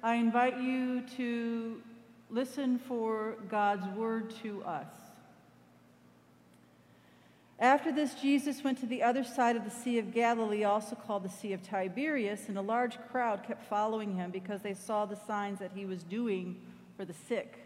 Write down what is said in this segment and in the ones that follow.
I invite you to listen for God's word to us. After this, Jesus went to the other side of the Sea of Galilee, also called the Sea of Tiberias, and a large crowd kept following him because they saw the signs that he was doing for the sick.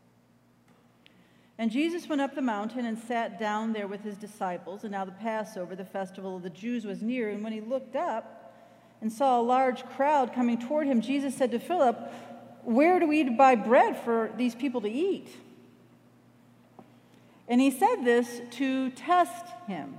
And Jesus went up the mountain and sat down there with his disciples. And now the Passover, the festival of the Jews, was near. And when he looked up and saw a large crowd coming toward him, Jesus said to Philip, "Where do we buy bread for these people to eat?" And he said this to test him,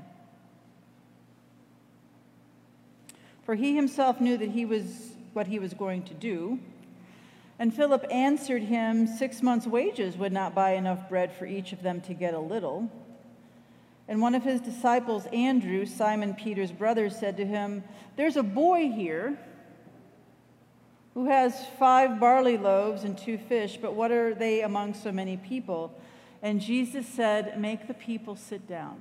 for he himself knew that what he was going to do. And Philip answered him, 6 months' wages would not buy enough bread for each of them to get a little. And one of his disciples, Andrew, Simon Peter's brother, said to him, "There's a boy here who has 5 barley loaves and 2 fish, but what are they among so many people?" And Jesus said, "Make the people sit down."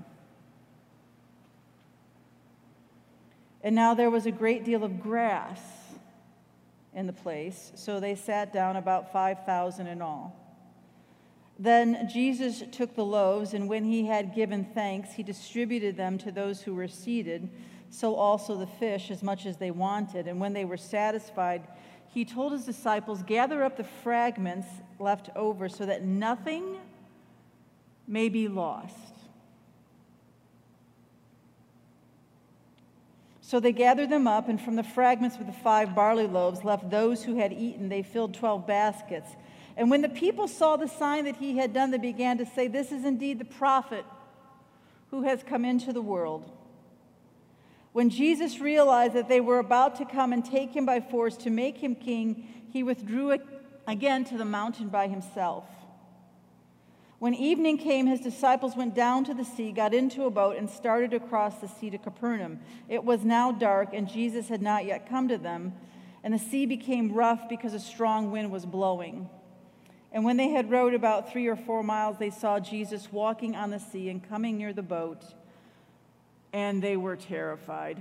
And now there was a great deal of grass in the place, so they sat down, about 5,000 in all. Then Jesus took the loaves, and when he had given thanks, he distributed them to those who were seated, so also the fish, as much as they wanted. And when they were satisfied, he told his disciples, "Gather up the fragments left over so that nothing may be lost." So they gathered them up, and from the fragments of the 5 barley loaves left those who had eaten, they filled 12 baskets. And when the people saw the sign that he had done, they began to say, "This is indeed the prophet who has come into the world." When Jesus realized that they were about to come and take him by force to make him king, he withdrew again to the mountain by himself. When evening came, his disciples went down to the sea, got into a boat, and started across the sea to Capernaum. It was now dark, and Jesus had not yet come to them, and the sea became rough because a strong wind was blowing. And when they had rowed about 3 or 4 miles, they saw Jesus walking on the sea and coming near the boat, and they were terrified.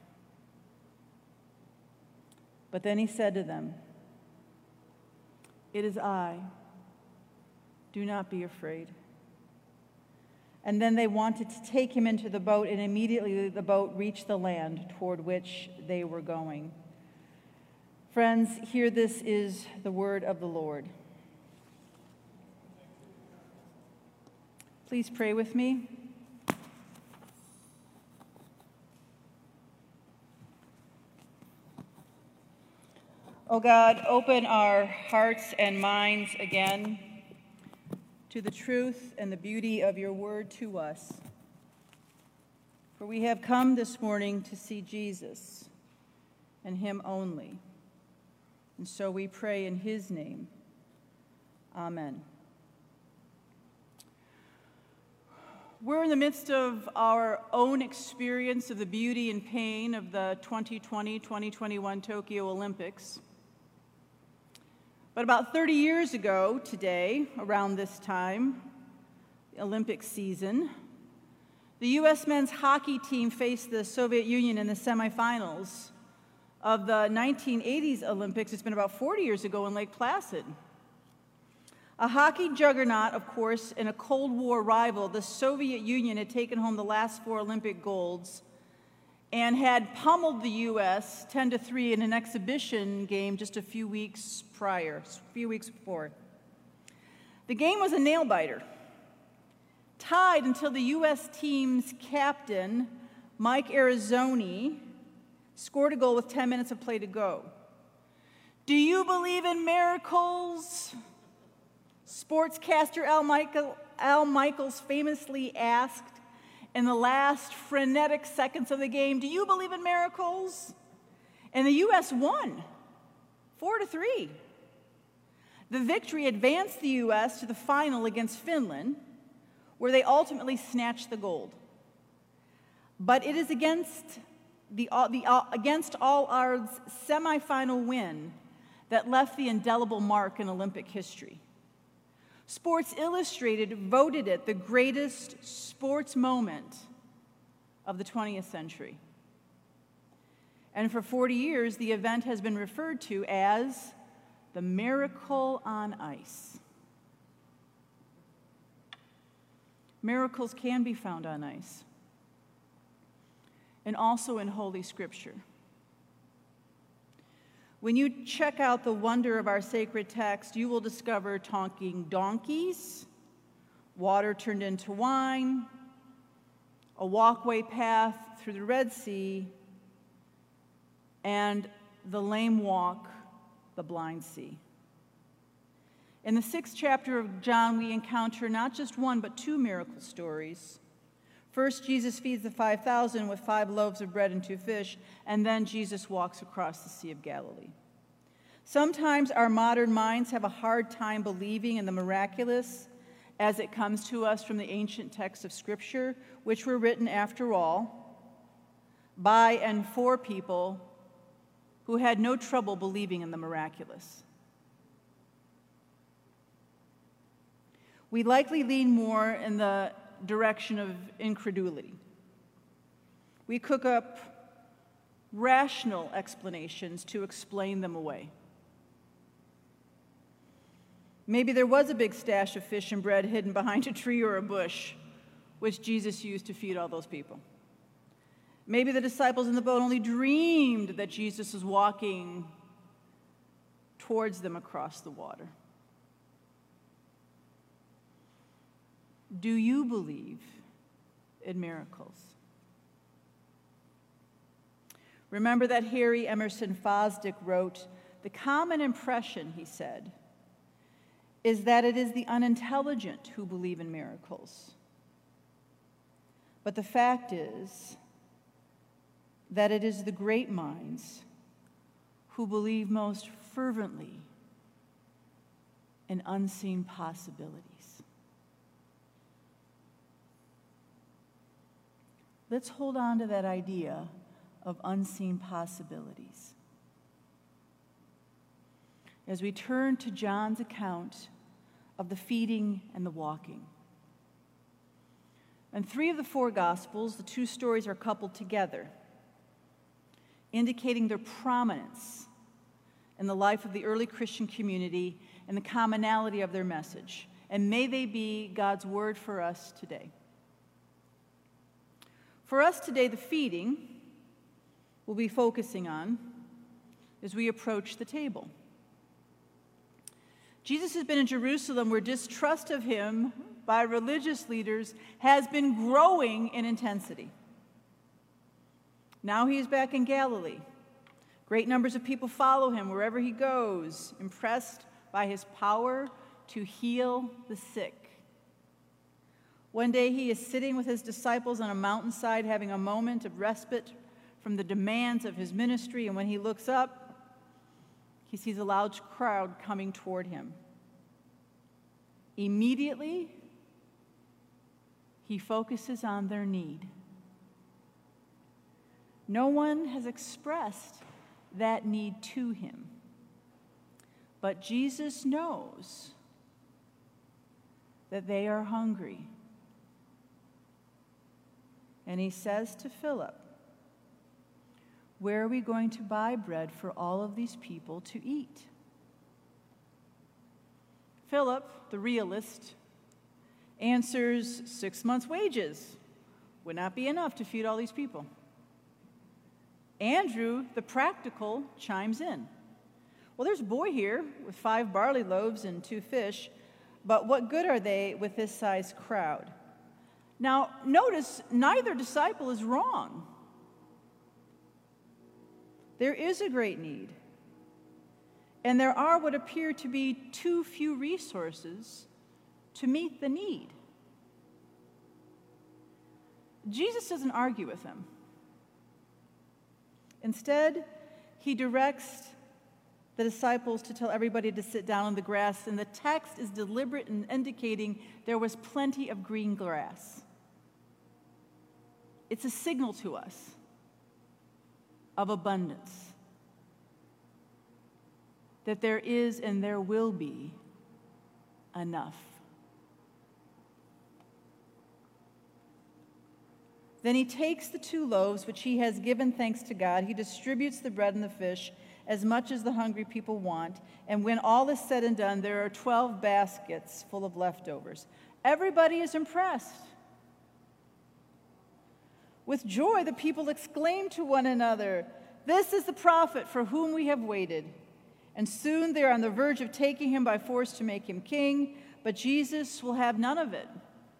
But then he said to them, "It is I. Do not be afraid." And then they wanted to take him into the boat, and immediately the boat reached the land toward which they were going. Friends, hear, this is the word of the Lord. Please pray with me. Oh God, open our hearts and minds again to the truth and the beauty of your word to us. For we have come this morning to see Jesus and him only. And so we pray in his name. Amen. We're in the midst of our own experience of the beauty and pain of the 2020-2021 Tokyo Olympics. But about 30 years ago today, around this time, the Olympic season, the U.S. men's hockey team faced the Soviet Union in the semifinals of the 1980s Olympics. It's been about 40 years ago in Lake Placid. A hockey juggernaut, of course, and a Cold War rival, the Soviet Union had taken home the last 4 Olympic golds and had pummeled the U.S. 10-3 in an exhibition game just a few weeks before. The game was a nail-biter, tied until the U.S. team's captain, Mike Arizoni, scored a goal with 10 minutes of play to go. "Do you believe in miracles?" Sportscaster Al Michaels famously asked in the last frenetic seconds of the game, "Do you believe in miracles?" And the U.S. won 4-3. The victory advanced the U.S. to the final against Finland, where they ultimately snatched the gold. But it is against all odds semifinal win that left the indelible mark in Olympic history. Sports Illustrated voted it the greatest sports moment of the 20th century. And for 40 years, the event has been referred to as the miracle on ice. Miracles can be found on ice and also in Holy Scripture. When you check out the wonder of our sacred text, you will discover talking donkeys, water turned into wine, a walkway path through the Red Sea, and the lame walk the blind see. In the 6th chapter of John, we encounter not just one, but two miracle stories. First, Jesus feeds the 5,000 with 5 loaves of bread and 2 fish, and then Jesus walks across the Sea of Galilee. Sometimes our modern minds have a hard time believing in the miraculous as it comes to us from the ancient texts of Scripture, which were written, after all, by and for people who had no trouble believing in the miraculous. We likely lean more in the direction of incredulity. We cook up rational explanations to explain them away. Maybe there was a big stash of fish and bread hidden behind a tree or a bush, which Jesus used to feed all those people. Maybe the disciples in the boat only dreamed that Jesus was walking towards them across the water. Do you believe in miracles? Remember that Harry Emerson Fosdick wrote, "The common impression," he said, "is that it is the unintelligent who believe in miracles. But the fact is that it is the great minds who believe most fervently in unseen possibilities." Let's hold on to that idea of unseen possibilities as we turn to John's account of the feeding and the walking. In 3 of the 4 Gospels, the 2 stories are coupled together, indicating their prominence in the life of the early Christian community and the commonality of their message. And may they be God's word for us today. For us today, the feeding we'll be focusing on as we approach the table. Jesus has been in Jerusalem where distrust of him by religious leaders has been growing in intensity. Now he is back in Galilee. Great numbers of people follow him wherever he goes, impressed by his power to heal the sick. One day he is sitting with his disciples on a mountainside having a moment of respite from the demands of his ministry, and when he looks up, he sees a large crowd coming toward him. Immediately, he focuses on their need. No one has expressed that need to him, but Jesus knows that they are hungry. And he says to Philip, "Where are we going to buy bread for all of these people to eat?" Philip, the realist, answers 6 months' wages would not be enough to feed all these people. Andrew, the practical, chimes in. "Well, there's a boy here with 5 barley loaves and 2 fish, but what good are they with this size crowd?" Now, notice neither disciple is wrong. There is a great need, and there are what appear to be too few resources to meet the need. Jesus doesn't argue with them. Instead, he directs the disciples to tell everybody to sit down on the grass, and the text is deliberate in indicating there was plenty of green grass. It's a signal to us of abundance, that there is and there will be enough. Then he takes the 2 loaves, which he has given thanks to God. He distributes the bread and the fish, as much as the hungry people want. And when all is said and done, there are 12 baskets full of leftovers. Everybody is impressed. With joy, the people exclaim to one another, "This is the prophet for whom we have waited." And soon they are on the verge of taking him by force to make him king, but Jesus will have none of it.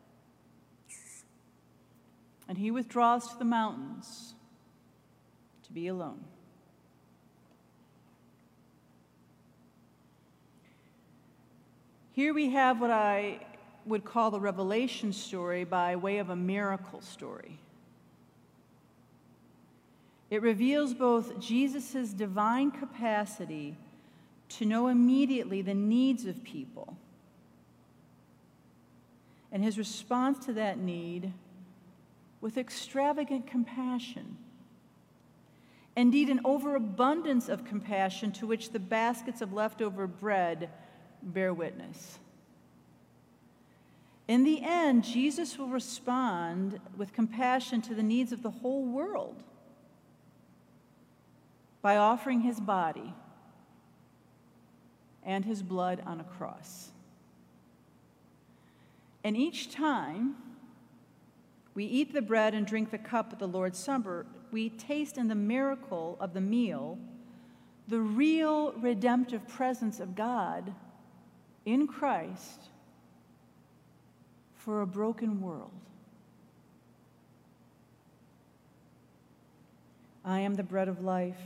And he withdraws to the mountains to be alone. Here we have what I would call the revelation story by way of a miracle story. It reveals both Jesus' divine capacity to know immediately the needs of people and his response to that need with extravagant compassion. Indeed, an overabundance of compassion to which the baskets of leftover bread bear witness. In the end, Jesus will respond with compassion to the needs of the whole world by offering his body and his blood on a cross. And each time we eat the bread and drink the cup at the Lord's Supper, we taste in the miracle of the meal the real redemptive presence of God in Christ for a broken world. I am the bread of life,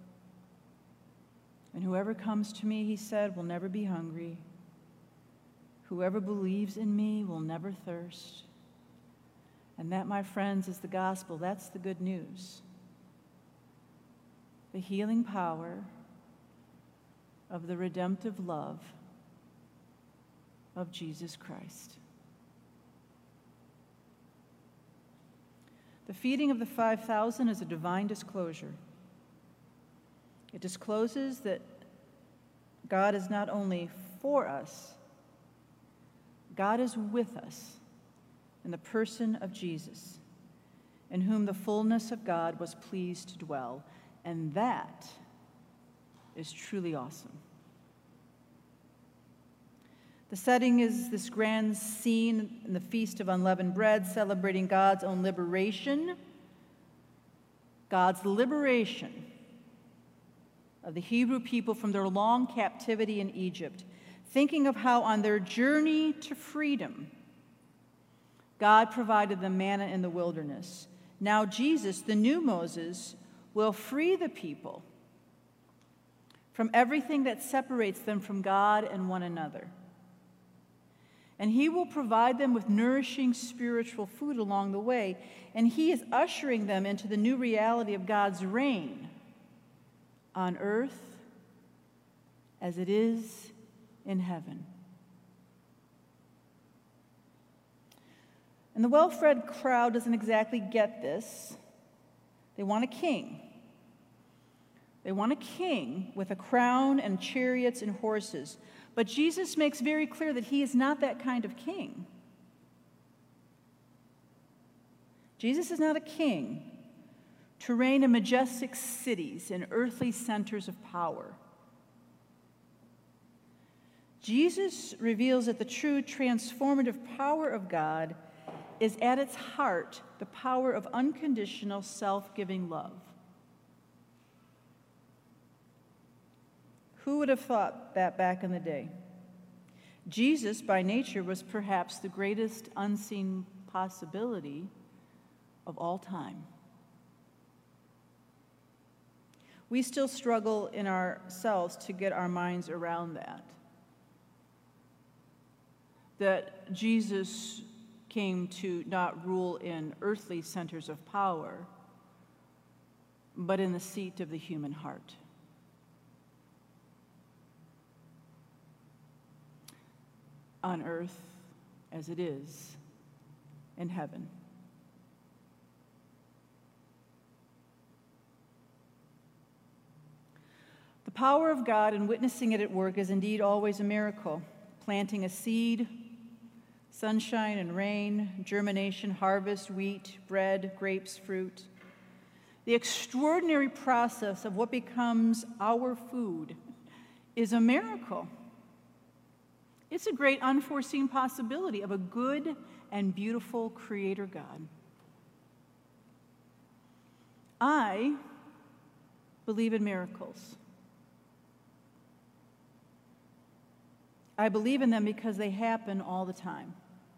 and whoever comes to me, he said, will never be hungry. Whoever believes in me will never thirst. And that, my friends, is the gospel. That's the good news. The healing power of the redemptive love of Jesus Christ. The feeding of the 5,000 is a divine disclosure. It discloses that God is not only for us, God is with us in the person of Jesus, in whom the fullness of God was pleased to dwell. And that is truly awesome. The setting is this grand scene in the Feast of Unleavened Bread, celebrating God's own liberation, God's liberation of the Hebrew people from their long captivity in Egypt, thinking of how on their journey to freedom, God provided them manna in the wilderness. Now Jesus, the new Moses, will free the people from everything that separates them from God and one another. And he will provide them with nourishing spiritual food along the way. And he is ushering them into the new reality of God's reign on earth as it is in heaven. And the well-fed crowd doesn't exactly get this. They want a king. They want a king with a crown and chariots and horses. But Jesus makes very clear that he is not that kind of king. Jesus is not a king to reign in majestic cities and earthly centers of power. Jesus reveals that the true transformative power of God is at its heart the power of unconditional self-giving love. Who would have thought that back in the day? Jesus, by nature, was perhaps the greatest unseen possibility of all time. We still struggle in ourselves to get our minds around that. That Jesus came to not rule in earthly centers of power, but in the seat of the human heart. On earth as it is in heaven. The power of God in witnessing it at work is indeed always a miracle. Planting a seed, sunshine and rain, germination, harvest, wheat, bread, grapes, fruit. The extraordinary process of what becomes our food is a miracle. It's a great unforeseen possibility of a good and beautiful Creator God. I believe in miracles. I believe in them because they happen all the time.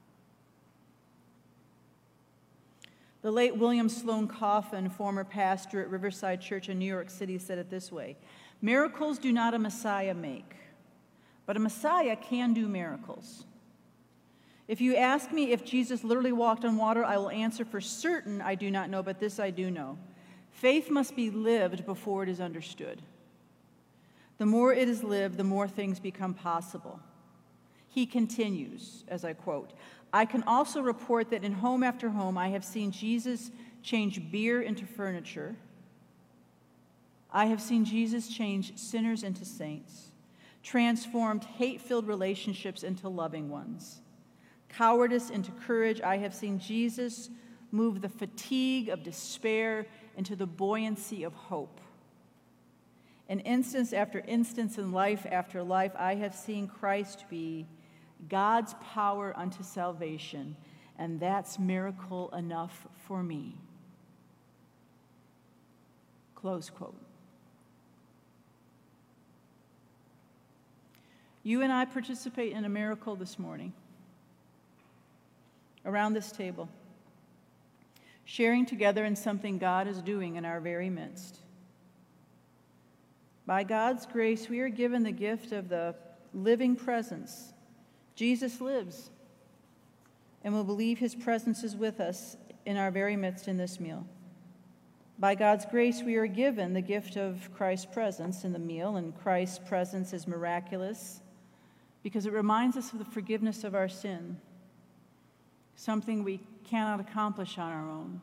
The late William Sloane Coffin, former pastor at Riverside Church in New York City, said it this way: "Miracles do not a Messiah make, but a Messiah can do miracles." If you ask me if Jesus literally walked on water, I will answer for certain, I do not know, but this I do know. Faith must be lived before it is understood. The more it is lived, the more things become possible. He continues, as I quote, "I can also report that in home after home, I have seen Jesus change beer into furniture. I have seen Jesus change sinners into saints, transformed hate-filled relationships into loving ones, cowardice into courage. I have seen Jesus move the fatigue of despair into the buoyancy of hope. In instance after instance, in life after life, I have seen Christ be God's power unto salvation, and that's miracle enough for me." Close quote. You and I participate in a miracle this morning around this table, sharing together in something God is doing in our very midst. By God's grace, we are given the gift of the living presence. Jesus lives, and we'll believe his presence is with us in our very midst in this meal. By God's grace, we are given the gift of Christ's presence in the meal, and Christ's presence is miraculous because it reminds us of the forgiveness of our sin, something we cannot accomplish on our own.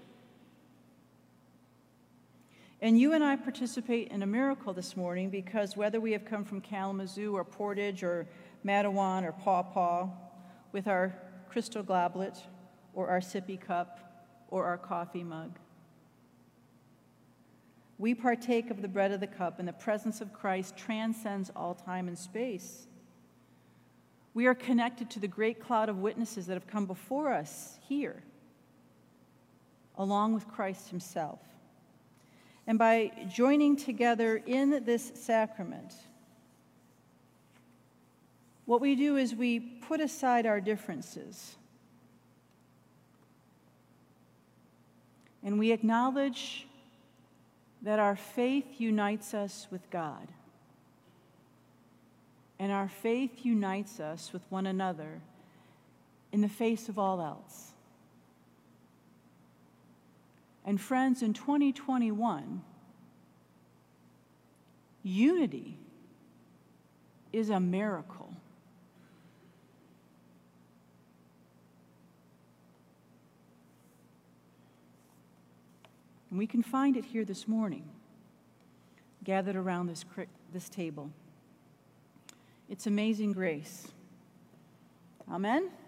And you and I participate in a miracle this morning because whether we have come from Kalamazoo or Portage or Matawan or Paw Paw with our crystal goblet or our sippy cup or our coffee mug, we partake of the bread of the cup, and the presence of Christ transcends all time and space. We are connected to the great cloud of witnesses that have come before us here, along with Christ himself. And by joining together in this sacrament, what we do is we put aside our differences and we acknowledge that our faith unites us with God, and our faith unites us with one another in the face of all else. And friends, in 2021, unity is a miracle. And we can find it here this morning, gathered around this table. It's amazing grace. Amen?